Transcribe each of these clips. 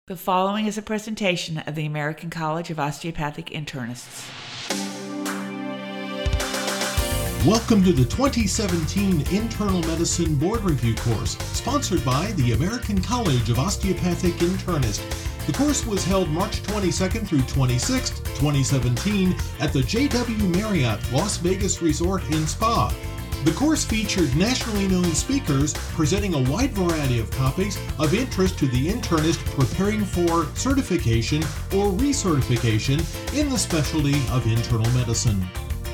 The following is a presentation of the American College of Osteopathic Internists. Welcome to the 2017 Internal Medicine Board Review course, sponsored by the American College of Osteopathic Internists. The course was held March 22nd through 26th, 2017 at the JW Marriott Las Vegas Resort and Spa. The course featured nationally known speakers presenting a wide variety of topics of interest to the internist preparing for certification or recertification in the specialty of internal medicine.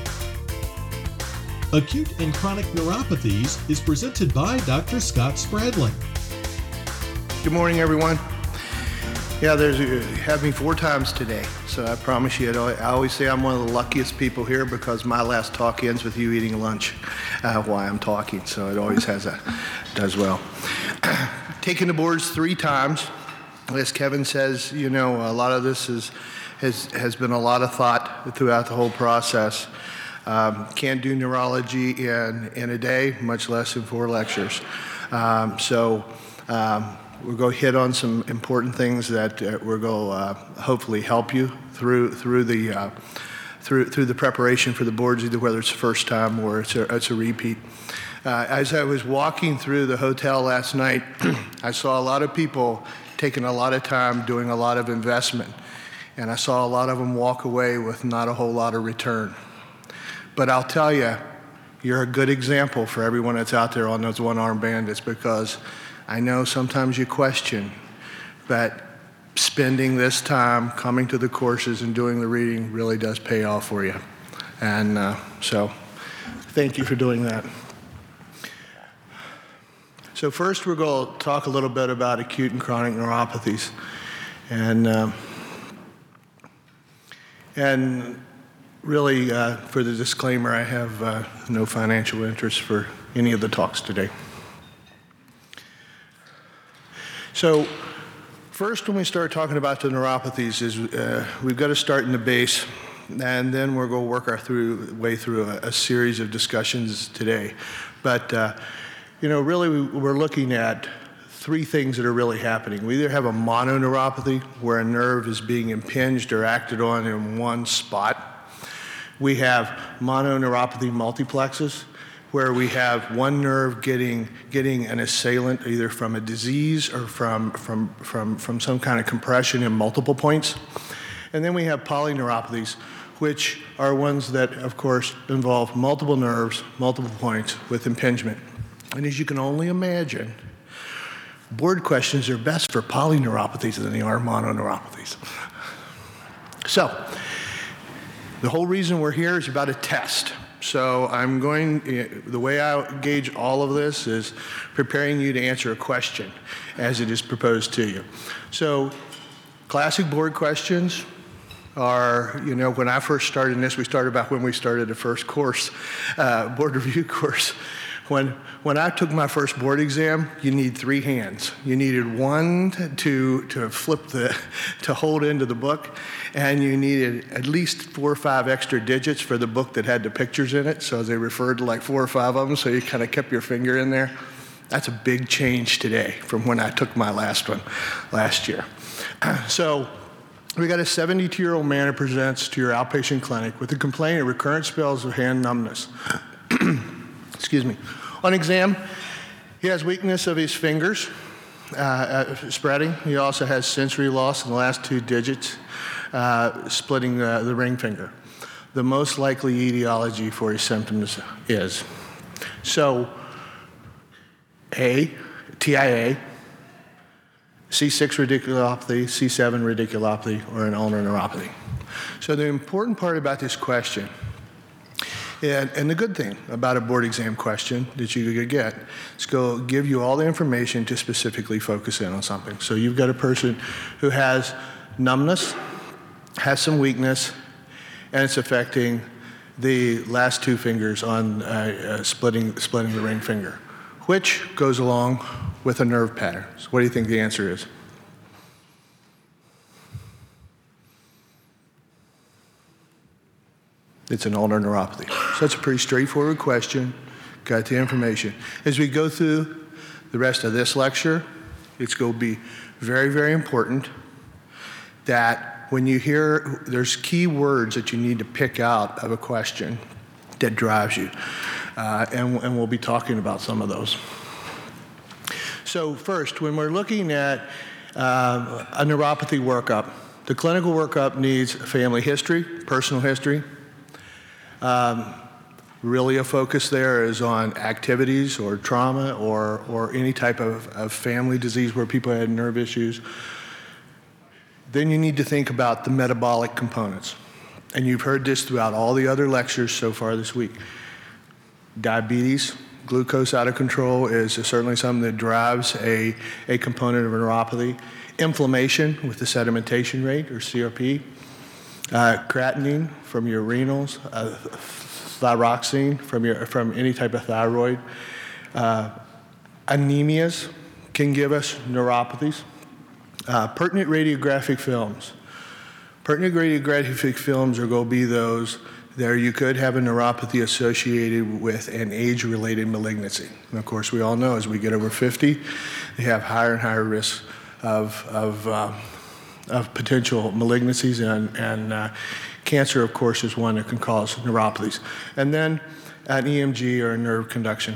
Acute and Chronic Neuropathies is presented by Dr. Scott Spradlin. Good morning, everyone. Yeah, you had me 4 times today, so I promise you, I always say I'm one of the luckiest people here because my last talk ends with you eating lunch while I'm talking, so it always does well. Taking the boards 3 times, as Kevin says, a lot of this has been a lot of thought throughout the whole process. Can't do neurology in a day, much less in 4 lectures. We're going to hit on some important things that we're going to hopefully help you through the preparation for the boards, either whether it's the first time or it's a repeat. As I was walking through the hotel last night, I saw a lot of people taking a lot of time doing a lot of investment, and I saw a lot of them walk away with not a whole lot of return. But I'll tell you, you're a good example for everyone that's out there on those one-arm bandits, because I know sometimes you question, but spending this time coming to the courses and doing the reading really does pay off for you. And so thank you for doing that. So first we're going to talk a little bit about acute and chronic neuropathies. And really, for the disclaimer, I have no financial interest for any of the talks today. So first, when we start talking about the neuropathies, we've got to start in the base, and then we're going to work our way through a series of discussions today. But really, we're looking at 3 things that are really happening. We either have a mononeuropathy, where a nerve is being impinged or acted on in one spot. We have mononeuropathy multiplexes, where we have one nerve getting an assailant either from a disease or from some kind of compression in multiple points. And then we have polyneuropathies, which are ones that, of course, involve multiple nerves, multiple points with impingement. And as you can only imagine, board questions are best for polyneuropathies than they are mononeuropathies. So the whole reason we're here is about a test. So the way I gauge all of this is preparing you to answer a question as it is proposed to you. So classic board questions are, when I first started in this, we started back when we started the first course, board review course. When I took my first board exam, you need 3 hands. You needed one to hold into the book, and you needed at least 4 or 5 extra digits for the book that had the pictures in it. So they referred to like 4 or 5 of them, so you kind of kept your finger in there. That's a big change today from when I took my last one last year. So we got a 72-year-old man who presents to your outpatient clinic with a complaint of recurrent spells of hand numbness. Excuse me. On exam, he has weakness of his fingers, spreading. He also has sensory loss in the last 2 digits, splitting the ring finger. The most likely etiology for his symptoms is TIA, C6 radiculopathy, C7 radiculopathy, or an ulnar neuropathy. So the important part about this question, and the good thing about a board exam question that you could get is go give you all the information to specifically focus in on something. So you've got a person who has numbness, has some weakness, and it's affecting the last 2 fingers on splitting the ring finger, which goes along with a nerve pattern. So what do you think the answer is? It's an ulnar neuropathy. So that's a pretty straightforward question. Got the information. As we go through the rest of this lecture, it's going to be very, very important that when you hear, there's key words that you need to pick out of a question that drives you. And we'll be talking about some of those. So first, when we're looking at a neuropathy workup, the clinical workup needs family history, personal history. Really a focus there is on activities or trauma or any type of family disease where people had nerve issues. Then you need to think about the metabolic components. And you've heard this throughout all the other lectures so far this week. Diabetes, glucose out of control is certainly something that drives a component of a neuropathy. Inflammation with the sedimentation rate, or CRP. Creatinine from your renals. Thyroxine from any type of thyroid. Anemias can give us neuropathies. Pertinent radiographic films. Pertinent radiographic films are going to be those there you could have a neuropathy associated with an age-related malignancy. And of course, we all know as we get over 50, they have higher and higher risks of potential malignancies, and cancer, of course, is one that can cause neuropathies. And then an EMG or a nerve conduction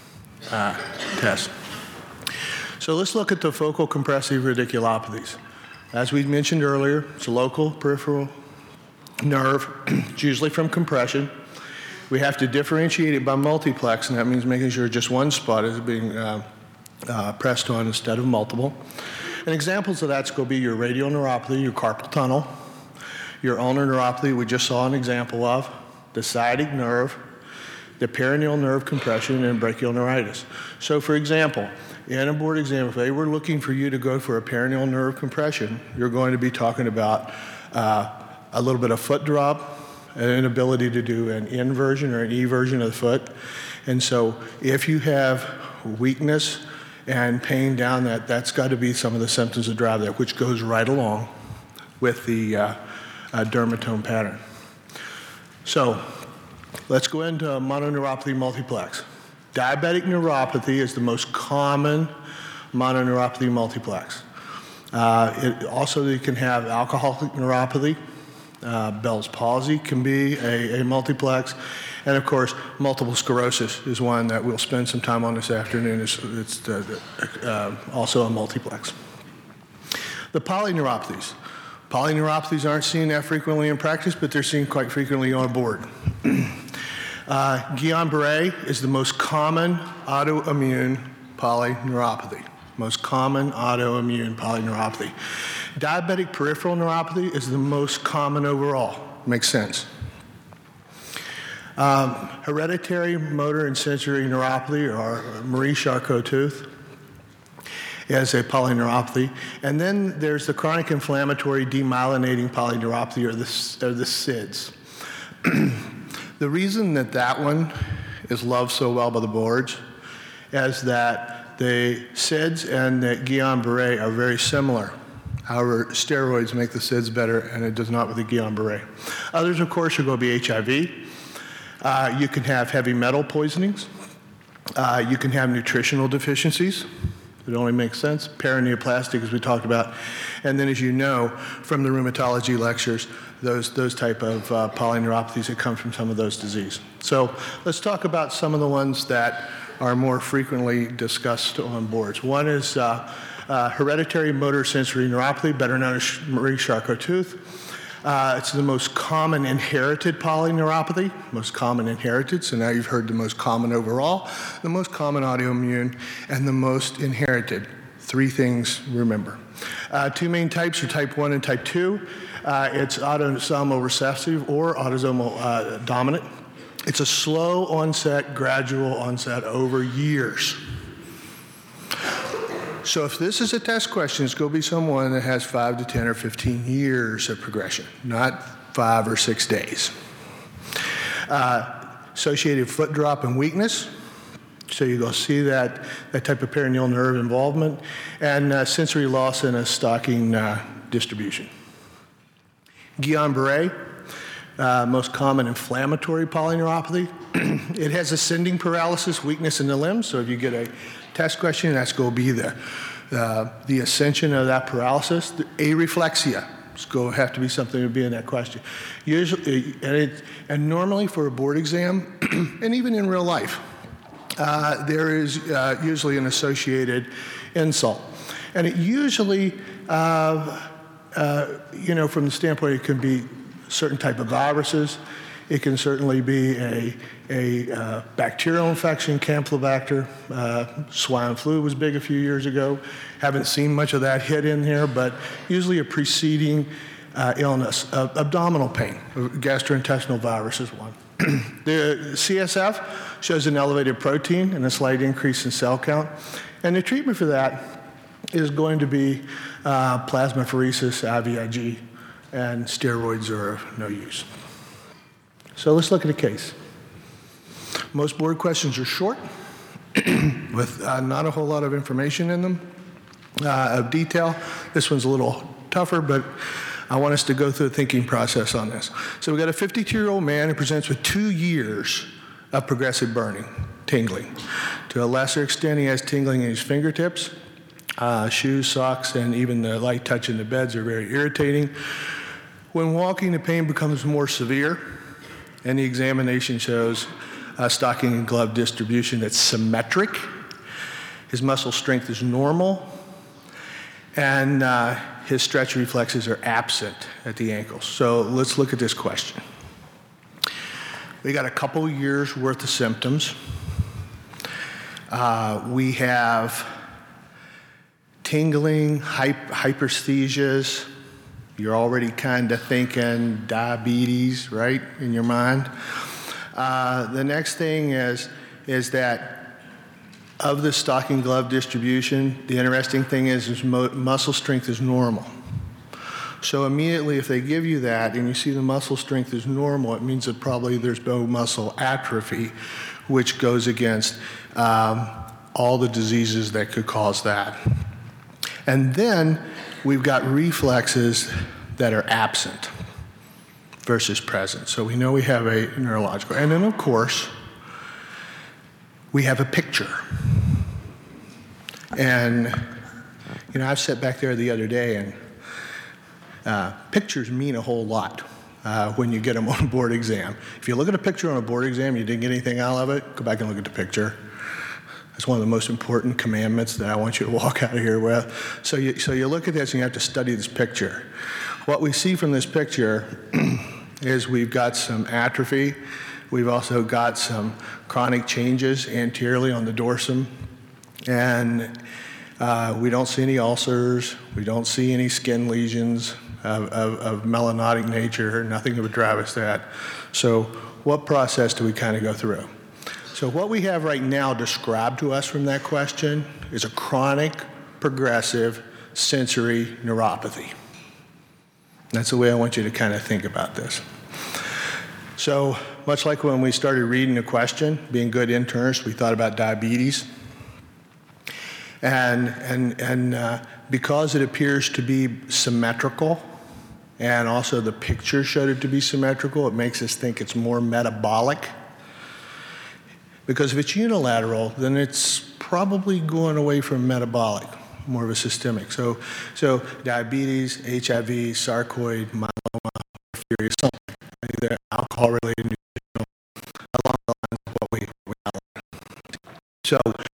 test. So let's look at the focal compressive radiculopathies. As we mentioned earlier, it's a local peripheral nerve, it's usually from compression. We have to differentiate it by multiplex, and that means making sure just one spot is being pressed on instead of multiple. And examples of that's going to be your radial neuropathy, your carpal tunnel, your ulnar neuropathy we just saw an example of, the sciatic nerve, the perineal nerve compression, and brachial neuritis. So for example, in a board exam, if they were looking for you to go for a perineal nerve compression, you're going to be talking about a little bit of foot drop, an inability to do an inversion or an eversion of the foot. And so if you have weakness and pain down that's got to be some of the symptoms that drive that, which goes right along with the dermatome pattern. So let's go into mononeuropathy multiplex. Diabetic neuropathy is the most common mononeuropathy multiplex. You can have alcoholic neuropathy. Bell's palsy can be a multiplex. And of course, multiple sclerosis is one that we'll spend some time on this afternoon. It's also a multiplex. The polyneuropathies. Polyneuropathies aren't seen that frequently in practice, but they're seen quite frequently on board. Guillain-Barré is the most common autoimmune polyneuropathy. Most common autoimmune polyneuropathy. Diabetic peripheral neuropathy is the most common overall. Makes sense. Hereditary motor and sensory neuropathy, or Marie-Charcot-Tooth, is a polyneuropathy. And then there's the chronic inflammatory demyelinating polyneuropathy, or the SIDS. The reason that one is loved so well by the boards is that the SIDS and the Guillain-Barré are very similar. However, steroids make the SIDS better, and it does not with the Guillain-Barré. Others, of course, are going to be HIV. You can have heavy metal poisonings. You can have nutritional deficiencies. It only makes sense. Paraneoplastic, as we talked about. And then, as you know from the rheumatology lectures, those type of polyneuropathies that come from some of those diseases. So let's talk about some of the ones that are more frequently discussed on boards. One is hereditary motor sensory neuropathy, better known as Marie-Charcot-Tooth. It's the most common inherited polyneuropathy, most common inherited, so now you've heard the most common overall, the most common autoimmune, and the most inherited. Three things, remember. Two main types are type 1 and type 2. It's autosomal recessive or autosomal dominant. It's a slow onset, gradual onset over years. So if this is a test question, it's going to be someone that has 5 to 10 or 15 years of progression, not 5 or 6 days. Associated foot drop and weakness. So you're going to see that type of perineal nerve involvement, and sensory loss in a stocking distribution. Guillain-Barré, most common inflammatory polyneuropathy. It has ascending paralysis, weakness in the limbs. So if you get a test question, that's going to be the The ascension of that paralysis, the areflexia. It's going to have to be something to be in that question. Usually, and normally for a board exam, and even in real life, there is usually an associated insult. And it usually, from the standpoint, it can be certain type of viruses. It can certainly be a bacterial infection, Campylobacter. Swine flu was big a few years ago. Haven't seen much of that hit in here, but usually a preceding illness. Abdominal pain, gastrointestinal virus is one. The CSF shows an elevated protein and a slight increase in cell count. And the treatment for that is going to be plasmapheresis, IVIG, and steroids are of no use. So let's look at a case. Most board questions are short, with not a whole lot of information in them, of detail. This one's a little tougher, but I want us to go through the thinking process on this. So we've got a 52-year-old man who presents with 2 years of progressive burning, tingling. To a lesser extent, he has tingling in his fingertips. Shoes, socks, and even the light touch in the beds are very irritating. When walking, the pain becomes more severe, and the examination shows a stocking and glove distribution that's symmetric. His muscle strength is normal, and his stretch reflexes are absent at the ankles. So let's look at this question. We got a couple years worth of symptoms. We have tingling, hyperesthesias. You're already kind of thinking diabetes, right, in your mind. The next thing is that of the stocking glove distribution, the interesting thing is muscle strength is normal. So immediately if they give you that and you see the muscle strength is normal, it means that probably there's no muscle atrophy, which goes against all the diseases that could cause that. And then we've got reflexes that are absent versus present. So we know we have a neurological. And then, of course, we have a picture. And, I've sat back there the other day, and pictures mean a whole lot when you get them on a board exam. If you look at a picture on a board exam, you didn't get anything out of it, go back and look at the picture. That's one of the most important commandments that I want you to walk out of here with. So you look at this and you have to study this picture. What we see from this picture is we've got some atrophy. We've also got some chronic changes anteriorly on the dorsum. And we don't see any ulcers. We don't see any skin lesions of melanotic nature, nothing that would drive us that. So what process do we kind of go through? So what we have right now described to us from that question is a chronic, progressive, sensory neuropathy. That's the way I want you to kind of think about this. So much like when we started reading the question, being good internists, we thought about diabetes. And because it appears to be symmetrical, and also the picture showed it to be symmetrical, it makes us think it's more metabolic. Because if it's unilateral, then it's probably going away from metabolic, more of a systemic. So diabetes, HIV, sarcoid, myeloma, porphyria, something, either alcohol-related nutritional, along the lines of what we outlined. So,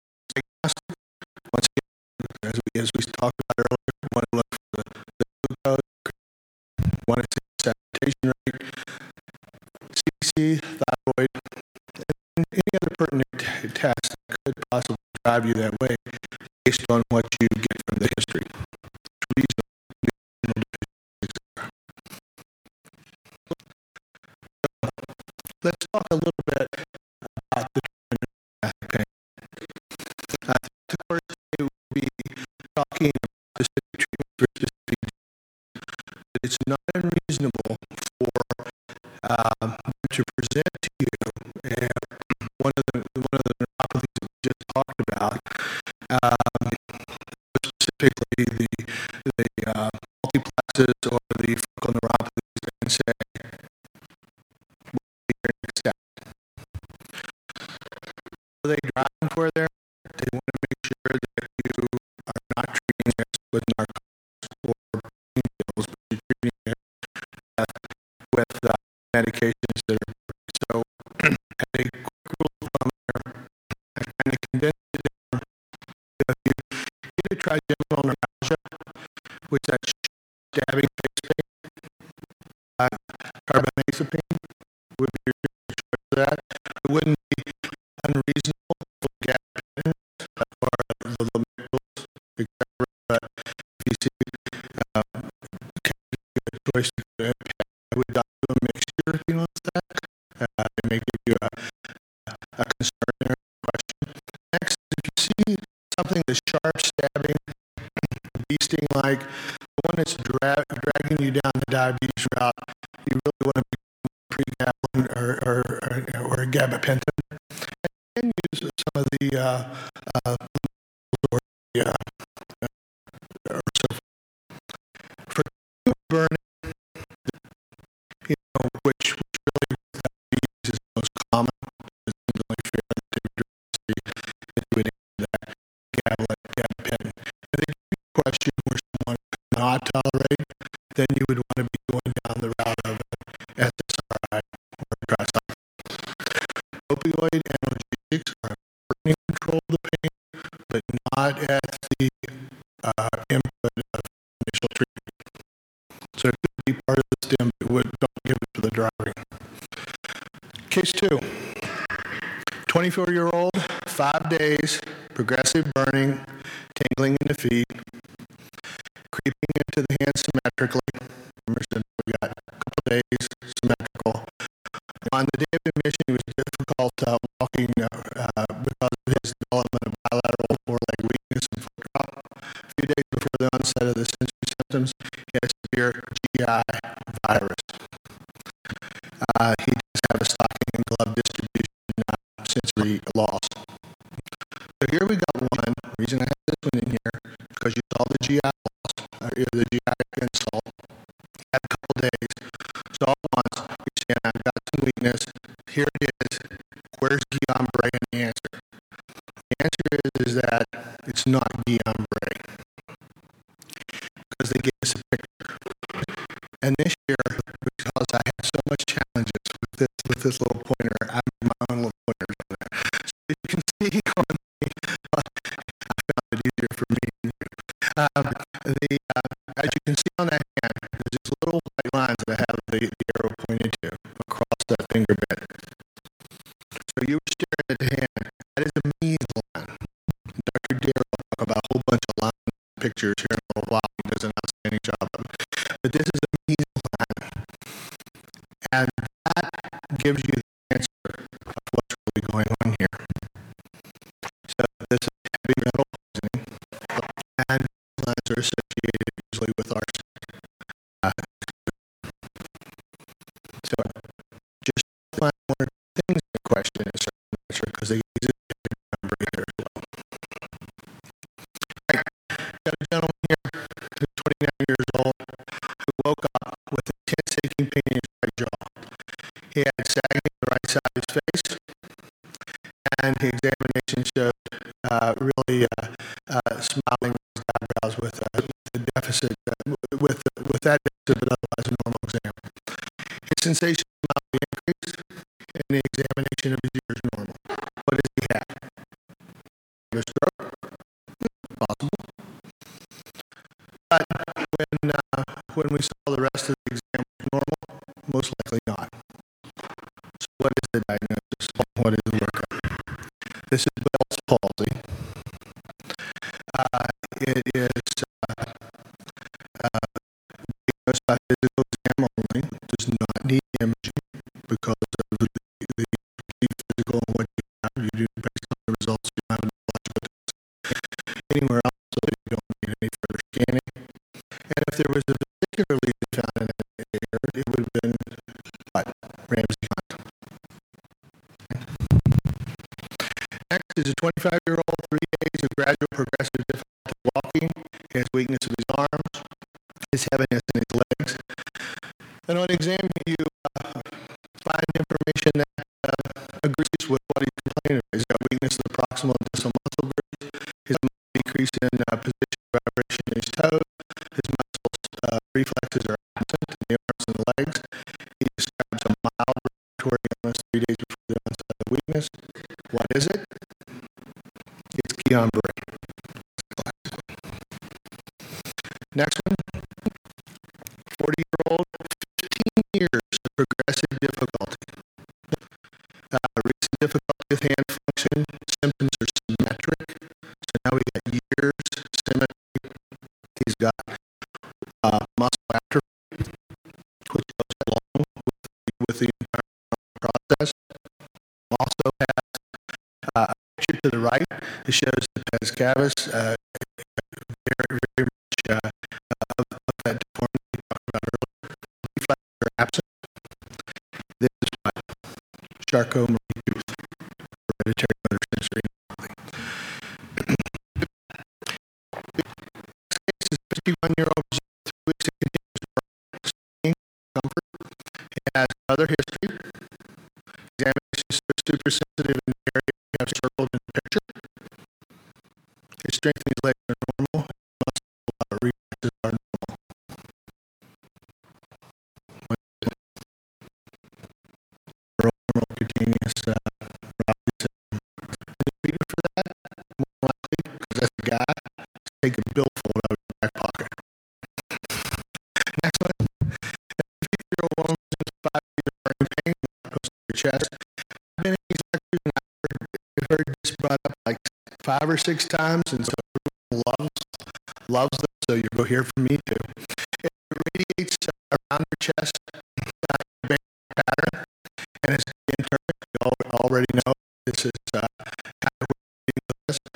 once again, as we talked about earlier, we want to look for the glucose, want to see saturation rate, CBC, thyroid, and any other pertinent test that could possibly drive you that way based on what you get from the history. Let's talk a little bit about the neuropathic pain. The course today will be talking about specific treatment for specific diseases. But it's not unreasonable for them to present to you one of the neuropathies that we just talked about, specifically the multiplexes or the focal neuropathies, and say, what will be your next step? What are they driving for there? They want to make sure that you are not medications that are so as a quick rule of thumb there, I kind of condensed it down. If you get a trigeminal neuralgia, which is stabbing face pain, carbamazepine would be your choice for that. It wouldn't be unreasonable for gabapentin or the lamictals, etc. But if you see a choice to go to impact, I would not do a mixture if you want that. It may give you a concern or a question. Next, if you see something that's sharp, stabbing, bee sting like, the one that's dragging you down the diabetes route, you really want to be pregabalin or gabapentin. And use some of the or so for burning, which really diabetes is the most common. It's only fair that they would answer that gabapentin. If they give you a question where someone cannot tolerate, then you would want to be going down the route of an SSRI or trisol. Opioid analgesics are important to control the pain, but not at the input of initial treatment. So it could be part of the stim, but don't give it to the driving. Case 2. 24-year-old, 5 days, progressive burning, tingling in the feet, creeping into the hands symmetrically. Remember, we got a couple days symmetrical. On the day of admission, he was difficult walking because of his development of bilateral foreleg weakness and foot drop. A few days before the onset of the sensory symptoms, he had a severe GI virus. He does have a stocking and glove distribution sensory loss. So here we got one. The reason I have this one in here is because you saw the GI loss, the GI insult. Had a couple days. So all at once, you're saying, I've got some weakness. Here it is. Where's Guillain-Barré in the answer? The answer is that it's not Guillain-Barré because they gave us a picture. And this year, because I had so much challenges with this little pointer, I made my own little pointers on there. So you can see on the, I found it easier for me than you. As you can see on that hand, there's these little white lines that I have the arrow pointed to across that finger bit. So you were staring at the hand. That is a Means line. Dr. Dare will talk about a whole bunch of line pictures here in a little while. He does an outstanding job of it. But this is a Means line. And that gives you the answer of what's really going on here. So this is heavy metal poisoning. And lines are associated usually with arsenic. So just find one or two things in the question is because they use it to remember here as well. Right. Got a gentleman here who's 29 years old who woke up with intense aching pain in his right jaw. He had sagging on the right side of his face, and the examination showed really smiling with his eyebrows with the deficit, with that deficit, but otherwise a normal exam. His sensation mildly increased, and the examination of his ears normal. What does he have? A stroke? Possible. But when we saw the rest of the exam normal, most likely not. So what is the diagnosis? What is the workup? This is Bell's palsy. It is diagnosed by physical exam only. Does not need imaging because of the physical and what you have. You do based on the results you have in the biological test. Anywhere else, so you don't need any further scanning. And if there was a particular lesion found in that area, it would have been what? Ramsey Hunt. Next is a 25-year-old, 3 days of gradual progressive difficulty walking. He has weakness of his arms, his heaviness in his legs. And on exam, you find information that agrees with what he's complaining of. He's got weakness of the proximal and distal muscle groups. His decrease in position of vibration in his toes. His muscles reflexes are absent in the arms and the legs. He describes a 3 days before the onset of weakness. What is it? It's Guillain-Barré. Next one, 40-year-old, 15 years of progressive difficulty. Recent difficulty with hand function, symptoms are symmetric. So now we got years, symmetry. He's got muscle atrophy, which goes along with the entire process. Also has a picture to the right. It shows the pes cavus, very, very much of that deformity we talked about earlier. Reflexes are absent. This is what Charcot-Marie-Tooth, hereditary motor sensory neuropathy. This is 51-year-old, 3 weeks of continuous pain, comfort. It has other history. Examination is super sensitive in the area we have circled in the picture. His strength in his legs are normal. Muscle reflexes are normal. Normal cutaneous neuropathy syndrome. The reason for that, more likely, because that's the guy, take a billfold out of your back pocket. Next one. 50-year-old woman with 5 days of burning pain close to your chest. I've been in these lectures and I've heard this brought up like 5 or 6 times, and so everyone loves them, so you'll go hear from me too. It radiates around your chest, pattern, and it's internal. You already know this is how we're dealing with this.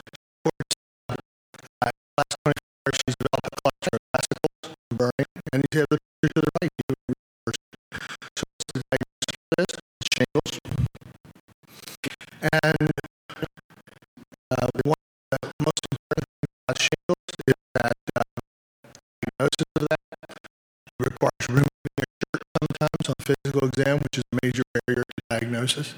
Last 24 hours, she's developed a cluster of vesicles, burning, and you have the picture to the right. So what's the diagnosis for this? It's shingles. And one of the most important things about shingles is that diagnosis of that requires removing a shirt sometimes on physical exam, which is a major barrier to diagnosis.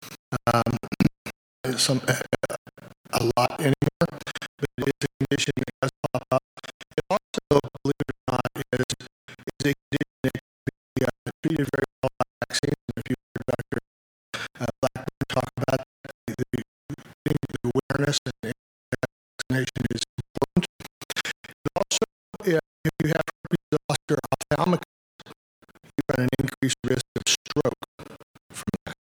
A lot anymore, but it is a condition that does pop up. It also, believe it or not, is a condition that can be treated very well by vaccines. And if you heard Dr. Blackburn talk about that, the awareness and vaccination is important. But also, if you have herpes zoster ophthalmicus, you run an increased risk of stroke from that.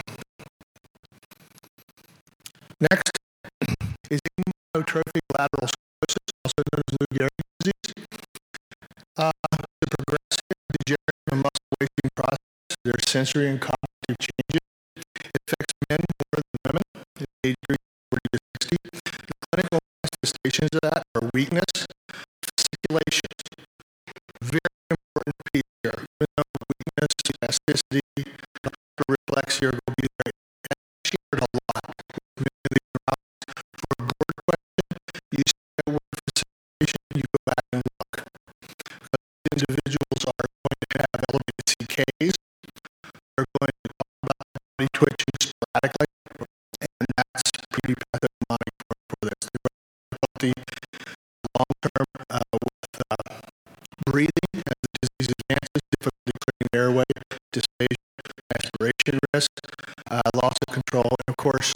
Next is amyotrophic lateral sclerosis, also known as Lou Gehrig's disease. It's a progressive, degenerative, and muscle-wasting process. There are sensory and cognitive changes. It affects men more than women, age 40 to 60. The clinical manifestations of that are weakness, fasciculations. Very important piece here. Even though weakness, spasticity, hyperreflexia will be there. And I shared a lot with many for a board question. You see that word facilitation, you go back and look. Because individuals are going to have elevated CKs. They're going to talk about body twitching sporadically, and that's pretty pathognomonic for this. Difficulty long-term with breathing as the disease advances, difficulty clearing the airway, dysphagia, aspiration risk, loss of control, and of course,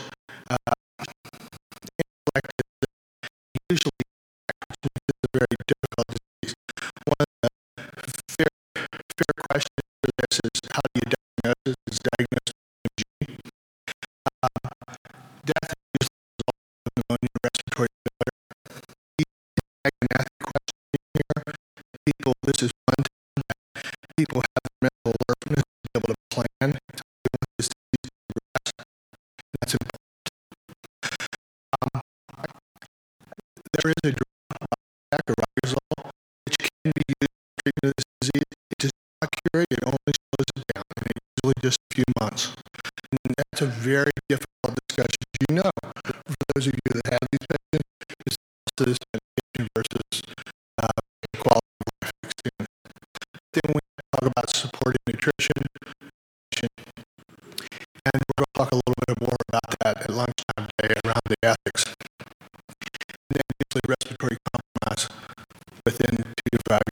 intellect is usually a very difficult disease. One of the fair questions for this is how do you diagnose it? It's diagnosed with gene. Death is usually a result of pneumonia, respiratory failure. Question here. People, this is one time that people have the mental alertness to be able to plan to deal with this disease. That's important. There is a drug, Acrobazole, which can be used for treatment of this disease. It does not cure it, it only slows it down, and it's usually just a few months. And that's a very difficult discussion, as you know, for those of you that have these patients, is also this medication versus quality of life extended. Then we talk about supportive nutrition, and we're going to talk a little bit more about that at lunchtime today around the ethics. And then usually respiratory compromise within 2 to 5